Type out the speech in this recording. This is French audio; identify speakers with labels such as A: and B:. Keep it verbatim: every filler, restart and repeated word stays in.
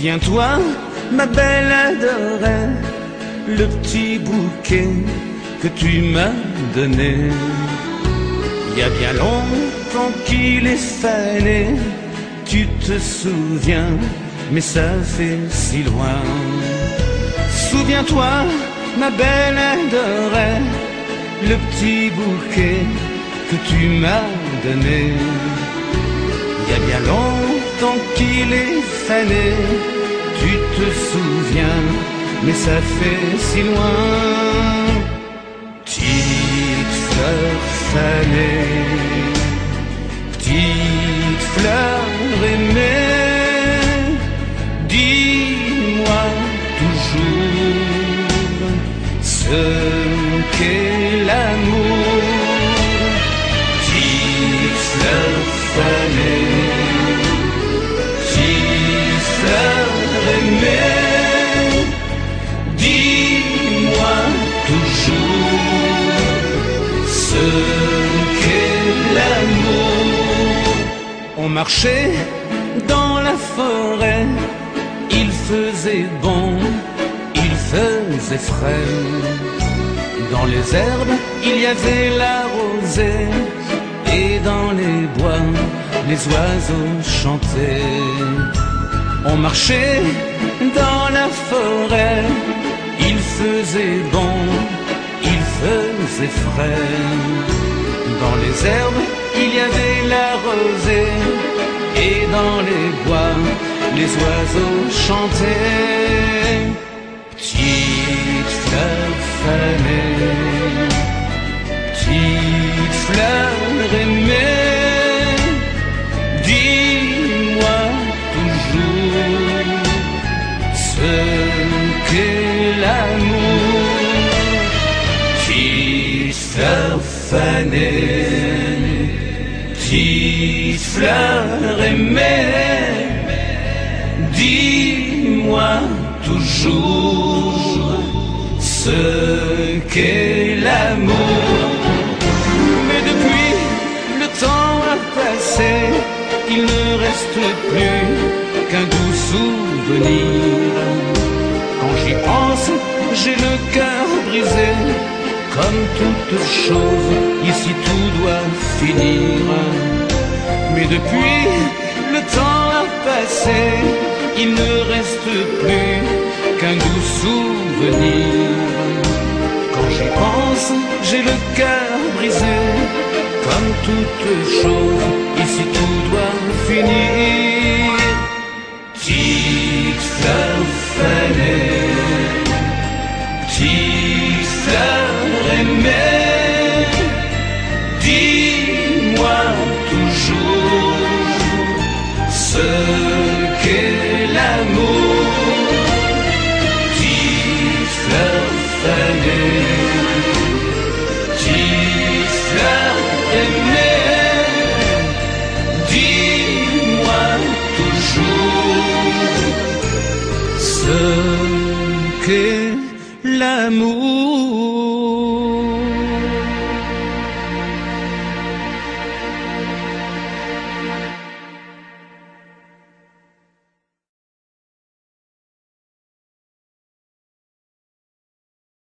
A: Souviens-toi, ma belle adorée, le petit bouquet que tu m'as donné. Il y a bien longtemps qu'il est fané, tu te souviens, mais ça fait si loin. Souviens-toi, ma belle adorée, le petit bouquet que tu m'as donné. Il y a bien longtemps qu'il est fané, tu te souviens, mais ça fait si loin. Petite fleur fanée, petite fleur aimée, dis-moi toujours ce qu'est l'amour. Petite fleur fanée, petite fleur aimée, dis-moi toujours ce qu'est l'amour. On marchait dans la forêt, il faisait bon, il faisait frais. Dans les herbes, il y avait la rosée, et dans les bois, les oiseaux chantaient. On marchait dans la forêt, il faisait bon, il faisait frais. Dans les herbes, il y avait la rosée, et dans les bois, les oiseaux chantaient. Petite fleur fanée, petite fleur aimée, dis-moi toujours ce qu'est l'amour. Petite fleur fanée, petite fleur aimée, dis-moi toujours ce qu'est l'amour. Mais depuis le temps a passé, il ne reste plus qu'un doux souvenir. Quand j'y pense, j'ai le cœur brisé. Comme toute chose, ici tout doit finir. Mais depuis le temps a passé, il ne reste plus qu'un doux souvenir. Quand j'y pense, j'ai le cœur brisé. Comme toute chose, ici tout doit finir. Petite fleur fanée, petite fleur aimée, dis-moi toujours ce qu'est l'amour. Petite fleur fanée, petite fleur aimée, dis-moi toujours ce qu'est l'amour.